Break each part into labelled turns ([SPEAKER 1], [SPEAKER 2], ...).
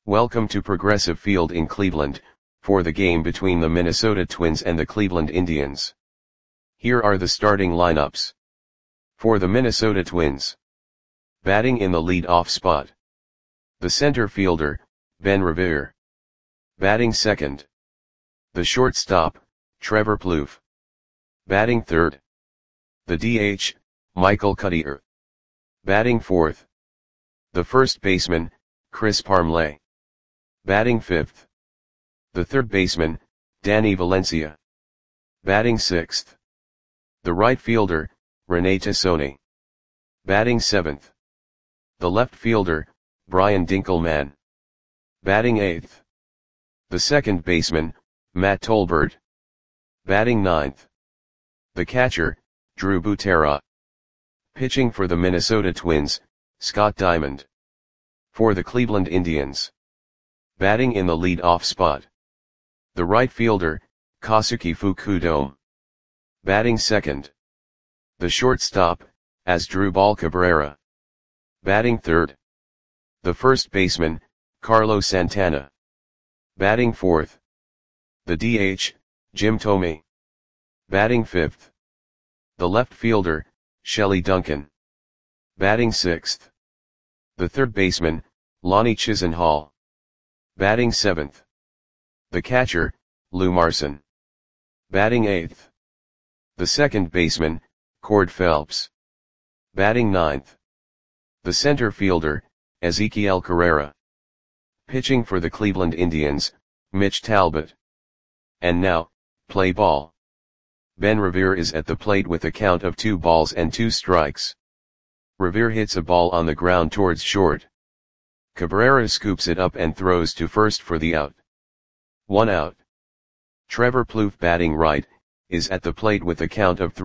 [SPEAKER 1] Welcome to Progressive Field in Cleveland, for the game between the Minnesota Twins and the Cleveland Indians. Here are the starting lineups. For the Minnesota Twins. Batting in the lead-off spot. The center fielder, Ben Revere. Batting second. The shortstop, Trevor Plouffe. Batting third. The DH, Michael Cuddyer. Batting fourth. The first baseman, Chris Parmelee. Batting fifth. The third baseman, Danny Valencia. Batting sixth. The right fielder, Rene Tassone. Batting seventh. The left fielder, Brian Dinkelman. Batting eighth. The second baseman, Matt Tolbert. Batting ninth. The catcher, Drew Butera. Pitching for the Minnesota Twins, Scott Diamond. For the Cleveland Indians. Batting in the lead-off spot. The right fielder, Kosuke Fukudome. Batting second. The shortstop, Asdrubal Cabrera. Batting third. The first baseman, Carlos Santana. Batting fourth. The DH, Jim Thome. Batting fifth. The left fielder, Shelley Duncan. Batting sixth. The third baseman, Lonnie Chisenhall. Batting seventh. The catcher, Lou Marson. Batting eighth. The second baseman, Cord Phelps. Batting ninth. The center fielder, Ezequiel Carrera. Pitching for the Cleveland Indians, Mitch Talbot. And now, play ball. Ben Revere is at the plate with a count of 2-2 Revere hits a ball on the ground towards short. Cabrera scoops it up and throws to first for the out. 1 out. Trevor Plouffe, batting right, is at the plate with a count of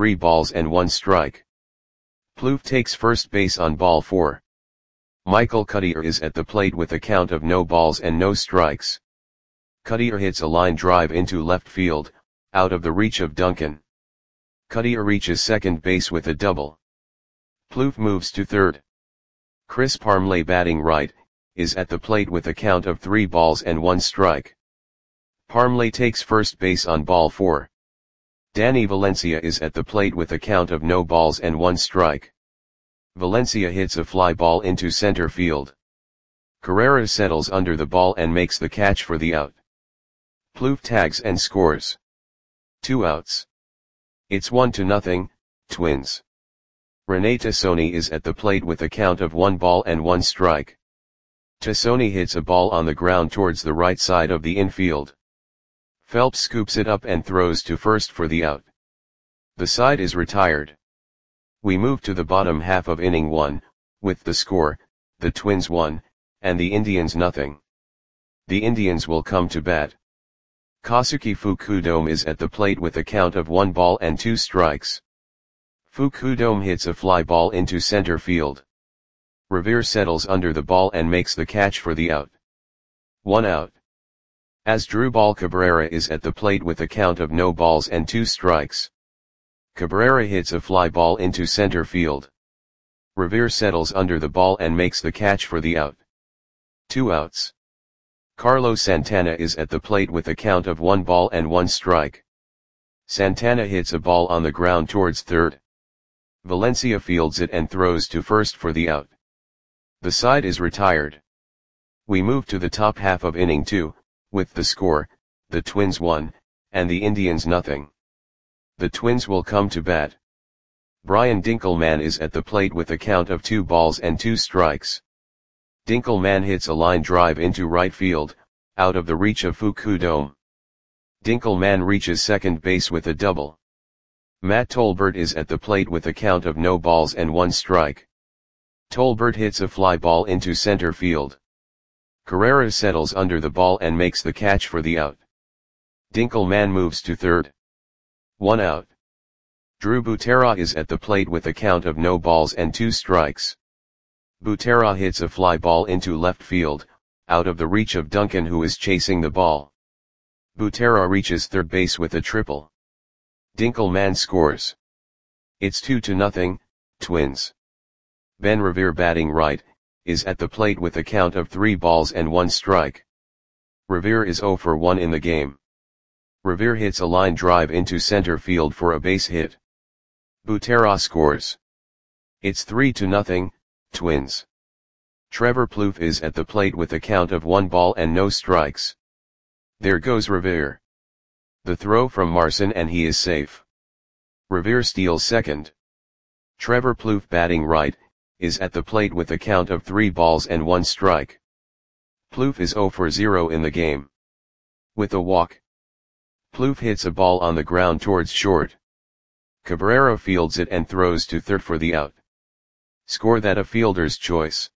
[SPEAKER 1] 3-1. Plouffe takes first base on ball 4. Michael Cuddyer is at the plate with a count of no balls and no strikes. Cuddyer hits a line drive into left field, out of the reach of Duncan. Cuddyer reaches second base with a double. Plouffe moves to third. Chris Parmelee, batting right, is at the plate with a count of 3-1. Parmelee takes first base on ball 4. Danny Valencia is at the plate with a count of no balls and 1 strike. Valencia hits a fly ball into center field. Carrera settles under the ball and makes the catch for the out. Plouffe tags and scores. 2 outs. It's 1-0, Twins. Rene Tassone is at the plate with a count of 1 ball and 1 strike. Tassone hits a ball on the ground towards the right side of the infield. Phelps scoops it up and throws to first for the out. The side is retired. We move to the bottom half of inning 1, with the score, the Twins 1, and the Indians 0. The Indians will come to bat. Kosuke Fukudome is at the plate with a count of 1 ball and 2 strikes. Fukudome hits a fly ball into center field. Revere settles under the ball and makes the catch for the out. 1 out. Asdrubal Cabrera is at the plate with a count of no balls and 2 strikes. Cabrera hits a fly ball into center field. Revere settles under the ball and makes the catch for the out. 2 outs. Carlos Santana is at the plate with a count of 1 ball and 1 strike. Santana hits a ball on the ground towards third. Valencia fields it and throws to first for the out. The side is retired. We move to the top half of inning 2, with the score, the Twins 1, and the Indians 0. The Twins will come to bat. Brian Dinkelman is at the plate with a count of 2-2. Dinkelman hits a line drive into right field, out of the reach of Fukudome. Dinkelman reaches second base with a double. Matt Tolbert is at the plate with a count of no balls and 1 strike. Tolbert hits a fly ball into center field. Carrera settles under the ball and makes the catch for the out. Dinkelman moves to third. 1 out. Drew Butera is at the plate with a count of no balls and 2 strikes. Butera hits a fly ball into left field, out of the reach of Duncan, who is chasing the ball. Butera reaches third base with a triple. Dinkelman scores. It's 2-0, Twins. Ben Revere, batting right, is at the plate with a count of 3 balls and 1 strike. Revere is 0 for 1 in the game. Revere hits a line drive into center field for a base hit. Butera scores. It's 3-0, Twins. Trevor Plouffe is at the plate with a count of 1 ball and no strikes. There goes Revere. The throw from Marson and he is safe. Revere steals second. Trevor Plouffe batting right, is at the plate with a count of 3 balls and 1 strike. Plouffe is 0 for 0 in the game. With a walk, Plouffe hits a ball on the ground towards short. Cabrera fields it and throws to third for the out. Score that a fielder's choice.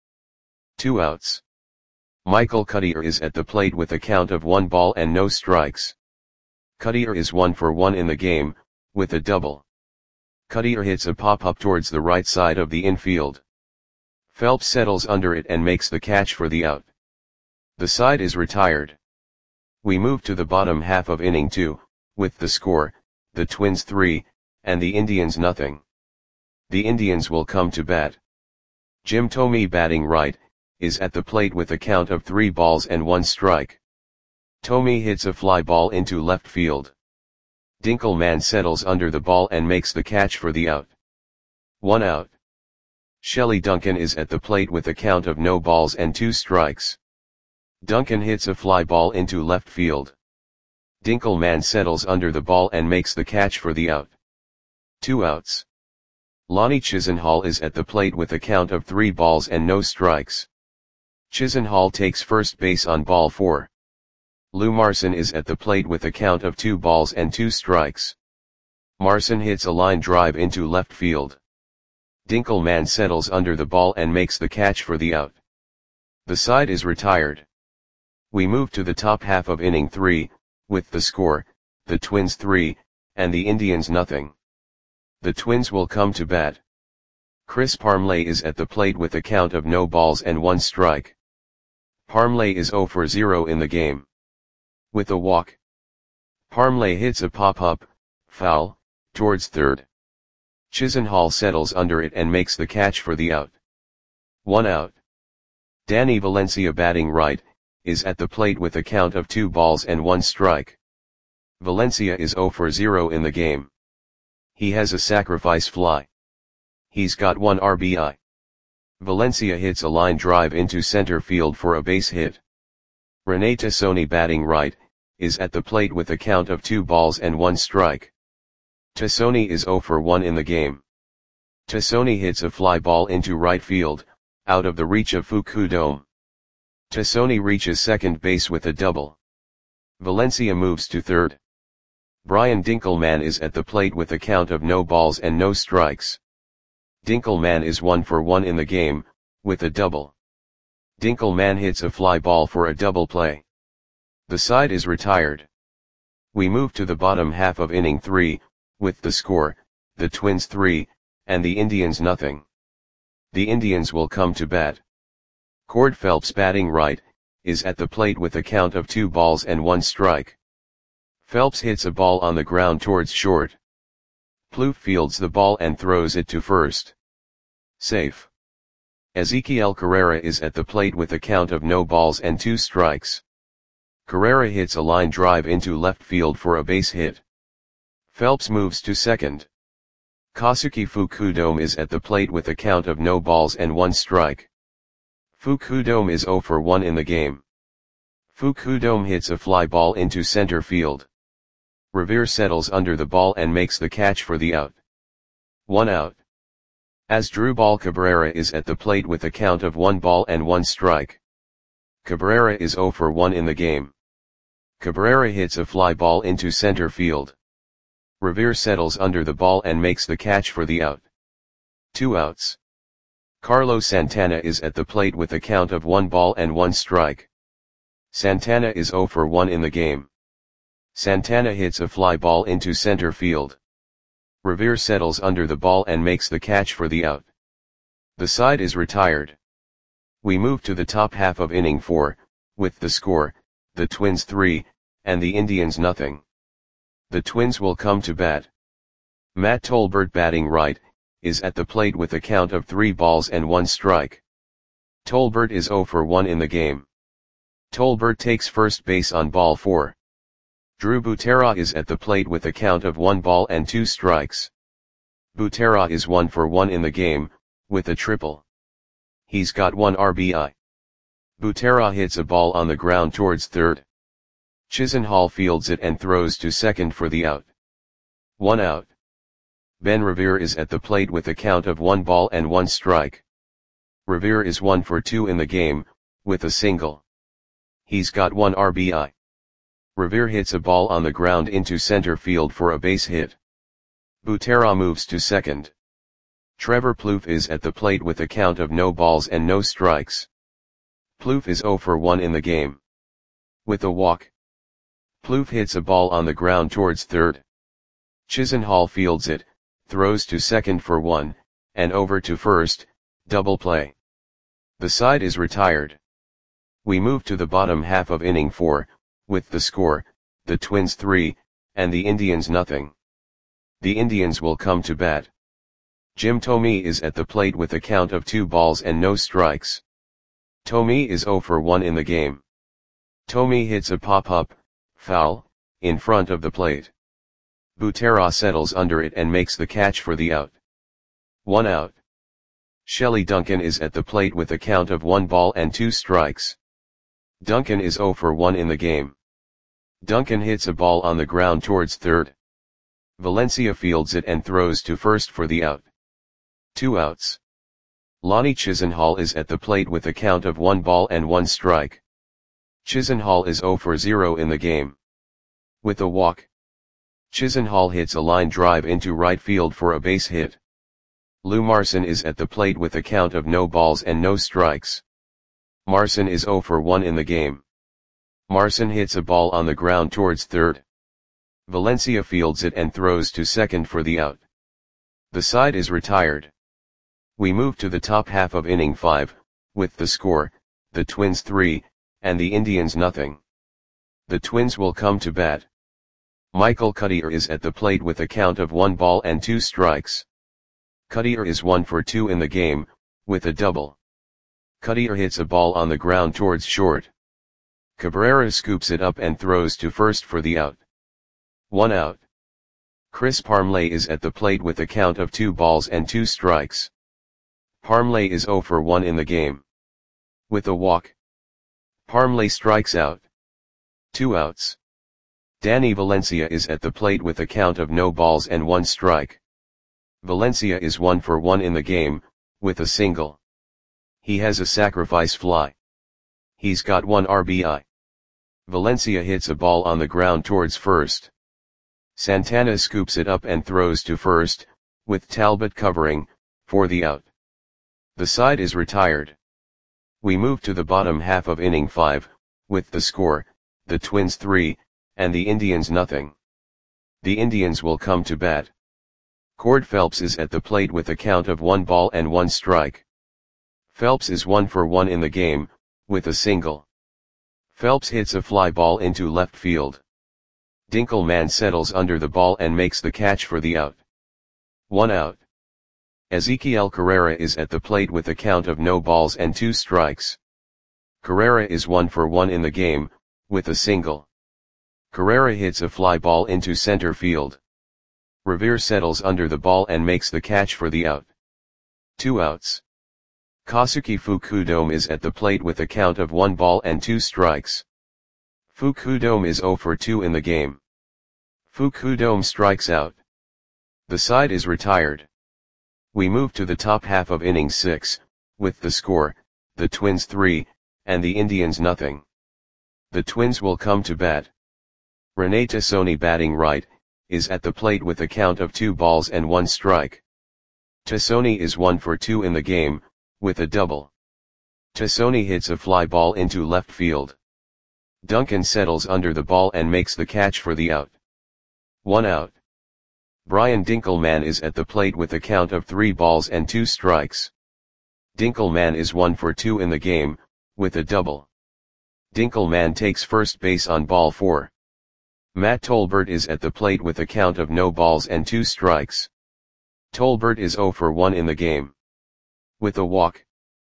[SPEAKER 1] 2 outs. Michael Cuddyer is at the plate with a count of 1 ball and no strikes. Cuddyer is 1 for 1 in the game, with a double. Cuddyer hits a pop-up towards the right side of the infield. Phelps settles under it and makes the catch for the out. The side is retired. We move to the bottom half of inning 2, with the score, the Twins 3, and the Indians nothing. The Indians will come to bat. Jim Thome batting right, is at the plate with a count of 3 balls and 1 strike. Thome hits a fly ball into left field. Dinkelman settles under the ball and makes the catch for the out. 1 out. Shelley Duncan is at the plate with a count of no balls and 2 strikes. Duncan hits a fly ball into left field. Dinkelman settles under the ball and makes the catch for the out. 2 outs. Lonnie Chisenhall is at the plate with a count of 3 balls and no strikes. Chisenhall takes first base on ball 4. Lou Marson is at the plate with a count of 2 balls and 2 strikes. Marson hits a line drive into left field. Dinkelman settles under the ball and makes the catch for the out. The side is retired. We move to the top half of inning 3, with the score, the Twins 3, and the Indians nothing. The Twins will come to bat. Chris Parmelee is at the plate with a count of no balls and 1 strike. Parmelee is 0 for 0 in the game. With a walk, Parmelee hits a pop-up, foul, towards third. Chisenhall settles under it and makes the catch for the out. 1 out. Danny Valencia batting right, is at the plate with a count of 2 balls and 1 strike. Valencia is 0 for 0 in the game. He has a sacrifice fly. He's got 1 RBI. Valencia hits a line drive into center field for a base hit. Rene Tassoni batting right, is at the plate with a count of 2 balls and 1 strike. Tassoni is 0 for 1 in the game. Tassoni hits a fly ball into right field, out of the reach of Fukudome. Tassoni reaches second base with a double. Valencia moves to third. Brian Dinkelman is at the plate with a count of no balls and no strikes. Dinkelman is 1 for 1 in the game, with a double. Dinkelman hits a fly ball for a double play. The side is retired. We move to the bottom half of inning 3, with the score, the Twins 3, and the Indians nothing. The Indians will come to bat. Cord Phelps batting right, is at the plate with a count of 2 balls and 1 strike. Phelps hits a ball on the ground towards short. Plouffe fields the ball and throws it to first. Safe. Ezequiel Carrera is at the plate with a count of no balls and 2 strikes. Carrera hits a line drive into left field for a base hit. Phelps moves to second. Kosuke Fukudome is at the plate with a count of no balls and 1 strike. Fukudome is 0 for 1 in the game. Fukudome hits a fly ball into center field. Revere settles under the ball and makes the catch for the out. 1 out. Asdrubal Cabrera is at the plate with a count of 1 ball and 1 strike. Cabrera is 0 for 1 in the game. Cabrera hits a fly ball into center field. Revere settles under the ball and makes the catch for the out. 2 outs. Carlos Santana is at the plate with a count of 1 ball and 1 strike. Santana is 0 for 1 in the game. Santana hits a fly ball into center field. Revere settles under the ball and makes the catch for the out. The side is retired. We move to the top half of inning 4, with the score, the Twins 3, and the Indians nothing. The Twins will come to bat. Matt Tolbert batting right, is at the plate with a count of 3 balls and 1 strike. Tolbert is 0 for 1 in the game. Tolbert takes first base on ball 4. Drew Butera is at the plate with a count of 1 ball and 2 strikes. Butera is 1 for 1 in the game, with a triple. He's got 1 RBI. Butera hits a ball on the ground towards third. Chisenhall fields it and throws to second for the out. 1 out. Ben Revere is at the plate with a count of 1 ball and 1 strike. Revere is 1 for 2 in the game, with a single. He's got 1 RBI. Revere hits a ball on the ground into center field for a base hit. Butera moves to second. Trevor Plouffe is at the plate with a count of no balls and no strikes. Plouffe is 0 for 1 in the game. With a walk. Plouffe hits a ball on the ground towards third. Chisenhall fields it, throws to second for 1, and over to first, double play. The side is retired. We move to the bottom half of inning 4, with the score, the Twins 3, and the Indians nothing. The Indians will come to bat. Jim Thome is at the plate with a count of 2 balls and no strikes. Thome is 0 for 1 in the game. Thome hits a pop-up, foul, in front of the plate. Butera settles under it and makes the catch for the out. 1 out. Shelley Duncan is at the plate with a count of 1 ball and 2 strikes. Duncan is 0 for 1 in the game. Duncan hits a ball on the ground towards third. Valencia fields it and throws to first for the out. 2 outs. Lonnie Chisenhall is at the plate with a count of 1 ball and 1 strike. Chisenhall is 0 for 0 in the game. With a walk. Chisenhall hits a line drive into right field for a base hit. Lou Marson is at the plate with a count of no balls and no strikes. Marson is 0 for 1 in the game. Marson hits a ball on the ground towards third. Valencia fields it and throws to second for the out. The side is retired. We move to the top half of inning 5, with the score, the Twins 3, and the Indians nothing. The Twins will come to bat. Michael Cuddyer is at the plate with a count of 1 ball and 2 strikes. Cuddyer is 1 for 2 in the game, with a double. Cuddyer hits a ball on the ground towards short. Cabrera scoops it up and throws to first for the out. 1 out. Chris Parmelee is at the plate with a count of 2 balls and 2 strikes. Parmelee is 0 for 1 in the game. With a walk. Parmelee strikes out. 2 outs. Danny Valencia is at the plate with a count of no balls and 1 strike. Valencia is 1 for 1 in the game, with a single. He has a sacrifice fly. He's got 1 RBI. Valencia hits a ball on the ground towards first. Santana scoops it up and throws to first, with Talbot covering, for the out. The side is retired. We move to the bottom half of inning 5, with the score, the Twins 3, and the Indians nothing. The Indians will come to bat. Cord Phelps is at the plate with a count of 1 ball and 1 strike. Phelps is 1 for 1 in the game, with a single. Phelps hits a fly ball into left field. Dinkelman settles under the ball and makes the catch for the out. 1 out. Ezequiel Carrera is at the plate with a count of no balls and 2 strikes. Carrera is 1 for 1 in the game, with a single. Carrera hits a fly ball into center field. Revere settles under the ball and makes the catch for the out. 2 outs. Kosuke Fukudome is at the plate with a count of 1 ball and 2 strikes. Fukudome is 0 for 2 in the game. Fukudome strikes out. The side is retired. We move to the top half of inning 6, with the score, the Twins 3, and the Indians nothing. The Twins will come to bat. Rene Tassoni batting right, is at the plate with a count of 2 balls and 1 strike. Tassoni is 1 for 2 in the game, with a double. Tassoni hits a fly ball into left field. Duncan settles under the ball and makes the catch for the out. 1 out. Brian Dinkelman is at the plate with a count of 3 balls and 2 strikes. Dinkelman is 1 for 2 in the game, with a double. Dinkelman takes first base on ball 4. Matt Tolbert is at the plate with a count of no balls and 2 strikes. Tolbert is 0 for 1 in the game. With a walk.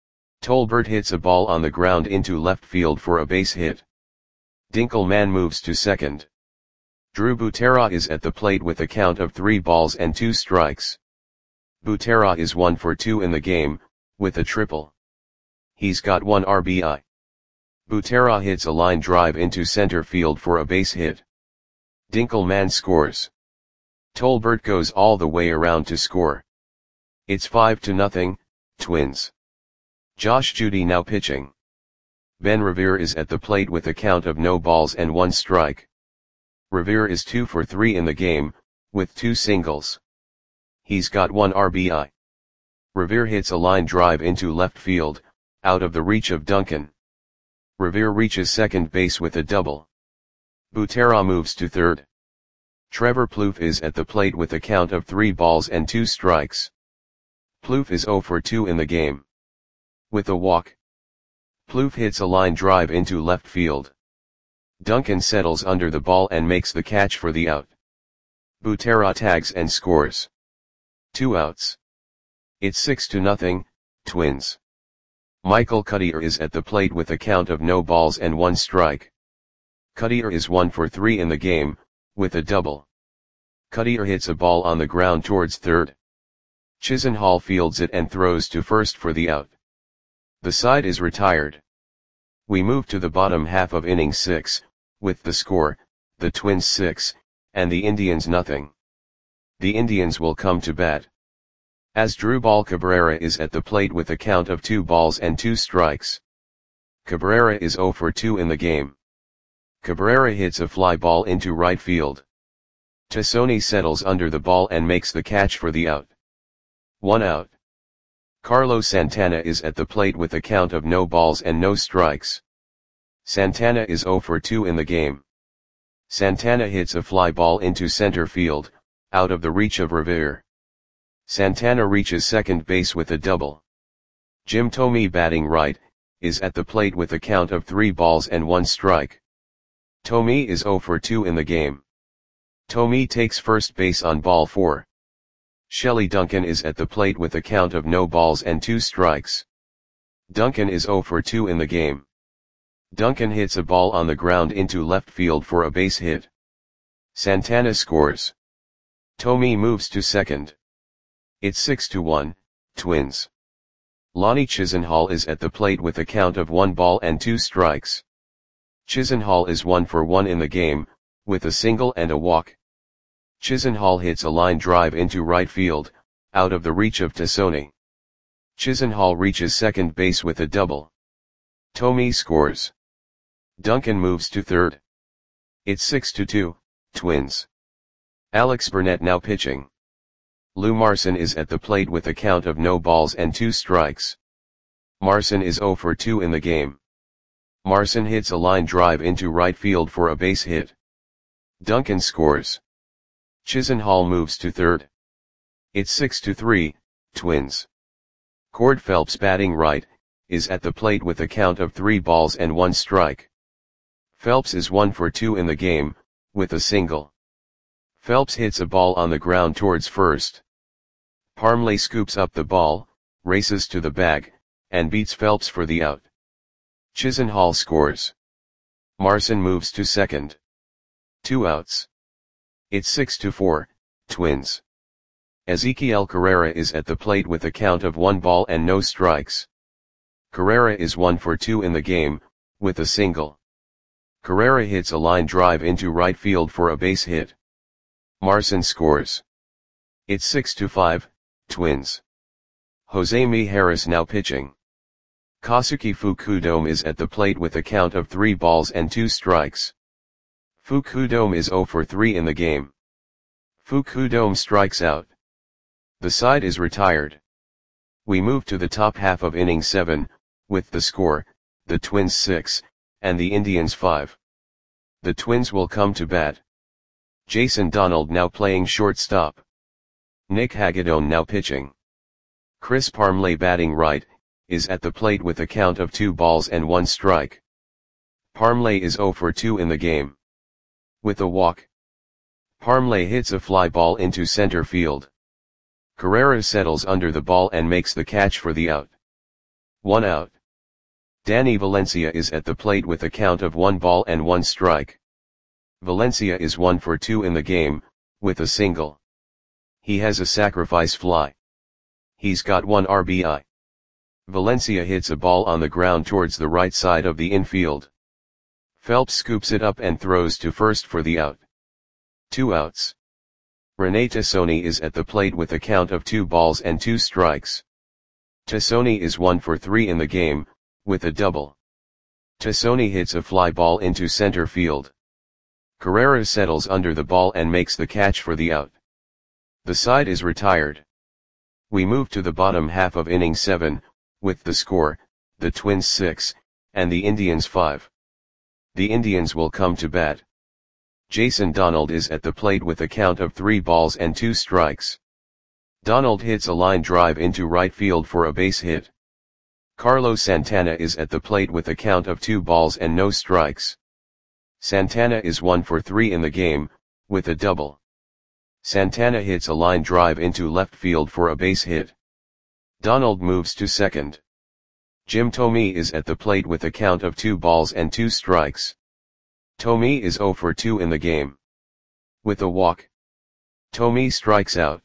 [SPEAKER 1] Tolbert hits a ball on the ground into left field for a base hit. Dinkelman moves to second. Drew Butera is at the plate with a count of 3 balls and 2 strikes. Butera is 1 for 2 in the game, with a triple. He's got 1 RBI. Butera hits a line drive into center field for a base hit. Dinkelman scores. Tolbert goes all the way around to score. It's 5-0, Twins. Josh Judy now pitching. Ben Revere is at the plate with a count of no balls and 1 strike. Revere is 2 for 3 in the game, with 2 singles. He's got 1 RBI. Revere hits a line drive into left field, out of the reach of Duncan. Revere reaches second base with a double. Butera moves to third. Trevor Plouffe is at the plate with a count of 3 balls and 2 strikes. Plouffe is 0 for 2 in the game. With a walk, Plouffe hits a line drive into left field. Duncan settles under the ball and makes the catch for the out. Butera tags and scores. 2 outs. It's 6-0, Twins. Michael Cuddyer is at the plate with a count of no balls and 1 strike. Cuddyer is 1 for 3 in the game, with a double. Cuddyer hits a ball on the ground towards third. Chisenhall fields it and throws to first for the out. The side is retired. We move to the bottom half of inning 6, with the score, the Twins 6, and the Indians nothing. The Indians will come to bat. Asdrubal Cabrera is at the plate with a count of 2 balls and 2 strikes. Cabrera is 0 for 2 in the game. Cabrera hits a fly ball into right field. Tassone settles under the ball and makes the catch for the out. 1 out. Carlos Santana is at the plate with a count of no balls and no strikes. Santana is 0 for 2 in the game. Santana hits a fly ball into center field, out of the reach of Revere. Santana reaches second base with a double. Jim Thome batting right, is at the plate with a count of 3 balls and 1 strike. Thome is 0 for 2 in the game. Thome takes first base on ball 4. Shelley Duncan is at the plate with a count of no balls and 2 strikes. Duncan is 0 for 2 in the game. Duncan hits a ball on the ground into left field for a base hit. Santana scores. Thome moves to second. It's 6-1, Twins. Lonnie Chisenhall is at the plate with a count of 1 ball and 2 strikes. Chisenhall is 1 for 1 in the game, with a single and a walk. Chisenhall hits a line drive into right field, out of the reach of Tassone. Chisenhall reaches second base with a double. Thome scores. Duncan moves to third. It's 6-2, Twins. Alex Burnett now pitching. Lou Marson is at the plate with a count of no balls and 2 strikes. Marson is 0 for 2 in the game. Marson hits a line drive into right field for a base hit. Duncan scores. Chisenhall moves to third. It's 6-3, Twins. Cord Phelps batting right, is at the plate with a count of 3 balls and 1 strike. Phelps is 1 for 2 in the game, with a single. Phelps hits a ball on the ground towards first. Parmley scoops up the ball, races to the bag, and beats Phelps for the out. Chisenhall scores. Marson moves to second. 2 outs. It's 6-4, Twins. Ezequiel Carrera is at the plate with a count of 1 ball and no strikes. Carrera is 1 for 2 in the game, with a single. Carrera hits a line drive into right field for a base hit. Marson scores. It's 6-5, Twins. Jose Mijares now pitching. Kosuke Fukudome is at the plate with a count of 3 balls and 2 strikes. Fukudome is 0 for 3 in the game. Fukudome strikes out. The side is retired. We move to the top half of inning 7, with the score, the Twins 6, and the Indians 5. The Twins will come to bat. Jason Donald now playing shortstop. Nick Hagedorn now pitching. Chris Parmley batting right, is at the plate with a count of 2 balls and 1 strike. Parmley is 0 for 2 in the game. With a walk, Parmley hits a fly ball into center field. Carrera settles under the ball and makes the catch for the out. 1 out. Danny Valencia is at the plate with a count of 1 ball and 1 strike. Valencia is 1 for 2 in the game, with a single. He has a sacrifice fly. He's got 1 RBI. Valencia hits a ball on the ground towards the right side of the infield. Phelps scoops it up and throws to first for the out. 2 outs. Rene Tassoni is at the plate with a count of 2 balls and 2 strikes. Tassoni is 1 for 3 in the game, with a double. Tassoni hits a fly ball into center field. Carrera settles under the ball and makes the catch for the out. The side is retired. We move to the bottom half of inning 7, with the score, the Twins 6, and the Indians 5. The Indians will come to bat. Jason Donald is at the plate with a count of 3 balls and 2 strikes. Donald hits a line drive into right field for a base hit. Carlos Santana is at the plate with a count of 2 balls and no strikes. Santana is 1 for 3 in the game, with a double. Santana hits a line drive into left field for a base hit. Donald moves to second. Jim Thome is at the plate with a count of 2 balls and 2 strikes. Thome is 0 for 2 in the game. With a walk. Thome strikes out.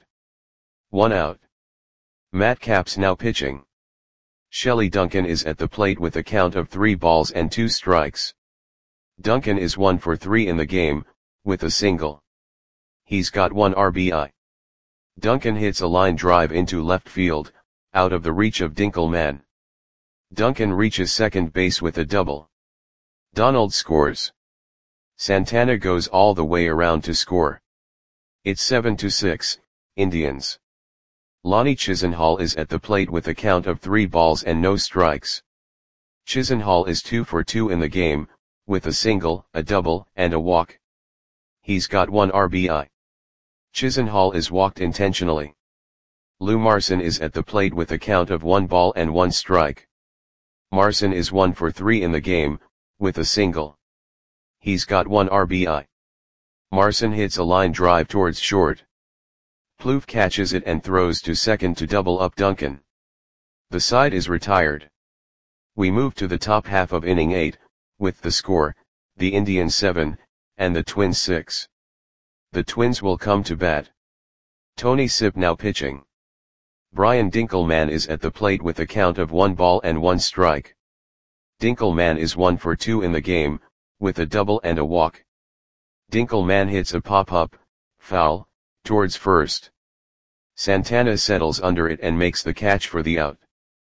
[SPEAKER 1] 1 out. Matt Capps now pitching. Shelley Duncan is at the plate with a count of 3 balls and 2 strikes. Duncan is 1 for 3 in the game, with a single. He's got 1 RBI. Duncan hits a line drive into left field, out of the reach of Dinkelman. Duncan reaches second base with a double. Donald scores. Santana goes all the way around to score. It's 7-6, Indians. Lonnie Chisenhall is at the plate with a count of 3 balls and no strikes. Chisenhall is 2 for 2 in the game, with a single, a double, and a walk. He's got 1 RBI. Chisenhall is walked intentionally. Lou Marson is at the plate with a count of 1 ball and 1 strike. Marson is 1 for 3 in the game, with a single. He's got 1 RBI. Marson hits a line drive towards short. Plouffe catches it and throws to second to double up Duncan. The side is retired. We move to the top half of inning 8, with the score, the Indians 7, and the Twins 6. The Twins will come to bat. Tony Sipp now pitching. Brian Dinkelman is at the plate with a count of 1 ball and 1 strike. Dinkelman is 1 for 2 in the game, with a double and a walk. Dinkelman hits a pop-up, foul, towards first. Santana settles under it and makes the catch for the out.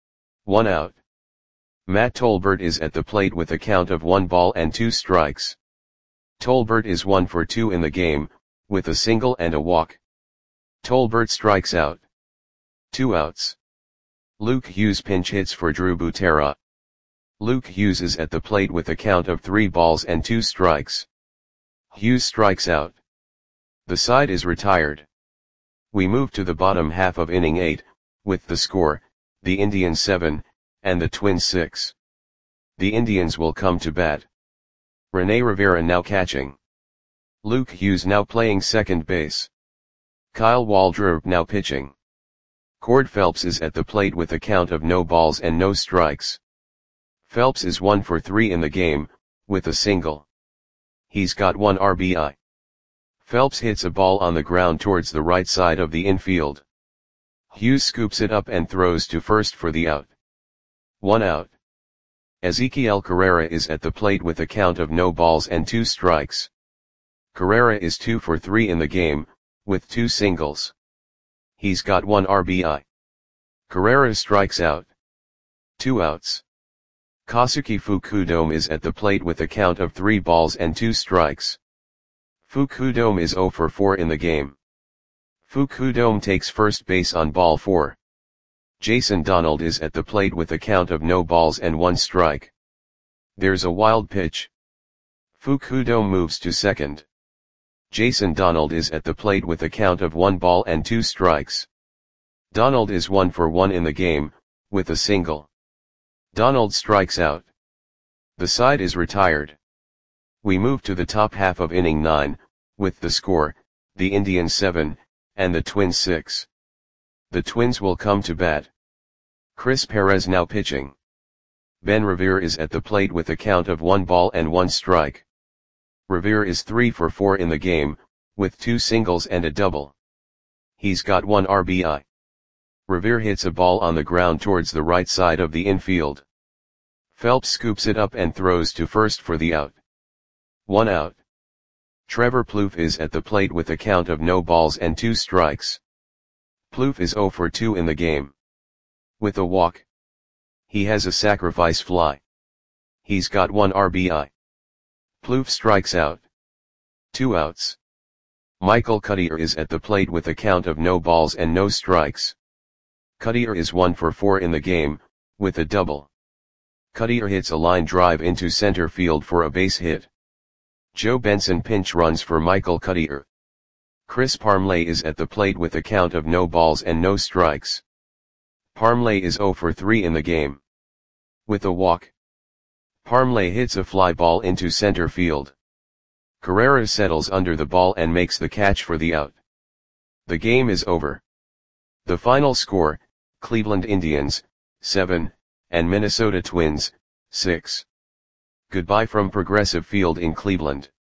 [SPEAKER 1] 1 out. Matt Tolbert is at the plate with a count of 1 ball and 2 strikes. Tolbert is 1 for 2 in the game, with a single and a walk. Tolbert strikes out. 2 outs. Luke Hughes pinch hits for Drew Butera. Luke Hughes is at the plate with a count of 3 balls and 2 strikes. Hughes strikes out. The side is retired. We move to the bottom half of inning 8, with the score, the Indians 7, and the Twins 6. The Indians will come to bat. Rene Rivera now catching. Luke Hughes now playing second base. Kyle Waldrop now pitching. Cord Phelps is at the plate with a count of no balls and no strikes. Phelps is 1 for 3 in the game, with a single. He's got 1 RBI. Phelps hits a ball on the ground towards the right side of the infield. Hughes scoops it up and throws to first for the out. 1 out. Ezequiel Carrera is at the plate with a count of no balls and 2 strikes. Carrera is 2 for 3 in the game, with 2 singles. He's got 1 RBI. Carrera strikes out. 2 outs. Kosuke Fukudome is at the plate with a count of 3 balls and 2 strikes. Fukudome is 0 for 4 in the game. Fukudome takes first base on ball 4. Jason Donald is at the plate with a count of no balls and 1 strike. There's a wild pitch. Fukudome moves to second. Jason Donald is at the plate with a count of 1 ball and 2 strikes. Donald is 1 for 1 in the game, with a single. Donald strikes out. The side is retired. We move to the top half of inning 9, with the score, the Indians 7, and the Twins 6. The Twins will come to bat. Chris Perez now pitching. Ben Revere is at the plate with a count of 1 ball and 1 strike. Revere is 3 for 4 in the game, with 2 singles and a double. He's got 1 RBI. Revere hits a ball on the ground towards the right side of the infield. Phelps scoops it up and throws to first for the out. 1 out. Trevor Plouffe is at the plate with a count of no balls and 2 strikes. Plouffe is 0 for 2 in the game. With a walk. He has a sacrifice fly. He's got 1 RBI. Plouffe strikes out. 2 outs. Michael Cuddyer is at the plate with a count of no balls and no strikes. Cuddyer is 1 for 4 in the game, with a double. Cuddyer hits a line drive into center field for a base hit. Joe Benson pinch runs for Michael Cuddyer. Chris Parmelee is at the plate with a count of no balls and no strikes. Parmelee is 0 for 3 in the game. With a walk. Parmelee hits a fly ball into center field. Carrera settles under the ball and makes the catch for the out. The game is over. The final score, Cleveland Indians, 7, and Minnesota Twins, 6. Goodbye from Progressive Field in Cleveland.